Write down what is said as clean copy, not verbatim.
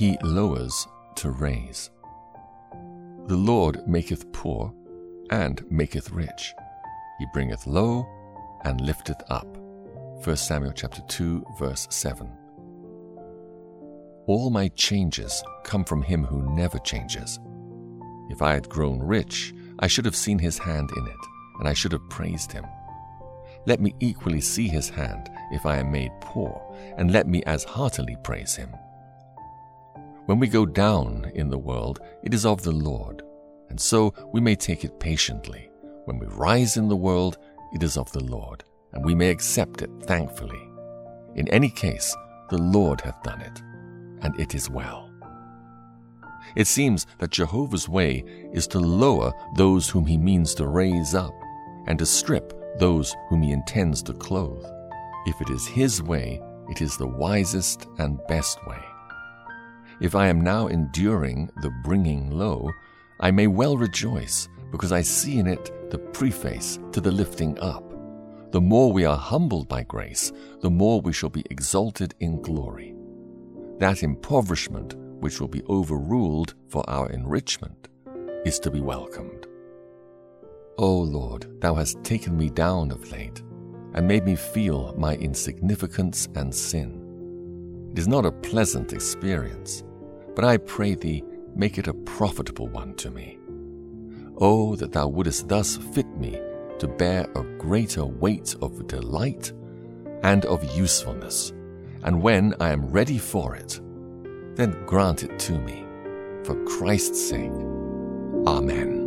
He lowers to raise. The Lord maketh poor, and maketh rich. He bringeth low, and lifteth up. 1 Samuel chapter 2, verse 7. All my changes come from him who never changes. If I had grown rich, I should have seen his hand in it, and I should have praised him. Let me equally see his hand if I am made poor, and let me as heartily praise him. When we go down in the world, it is of the Lord, and so we may take it patiently. When we rise in the world, it is of the Lord, and we may accept it thankfully. In any case, the Lord hath done it, and it is well. It seems that Jehovah's way is to lower those whom he means to raise up, and to strip those whom he intends to clothe. If it is his way, it is the wisest and best way. If I am now enduring the bringing low, I may well rejoice, because I see in it the preface to the lifting up. The more we are humbled by grace, the more we shall be exalted in glory. That impoverishment which will be overruled for our enrichment is to be welcomed. O Lord, thou hast taken me down of late, and made me feel my insignificance and sin. It is not a pleasant experience, but I pray thee, make it a profitable one to me. Oh, that thou wouldest thus fit me to bear a greater weight of delight and of usefulness, and when I am ready for it, then grant it to me, for Christ's sake. Amen.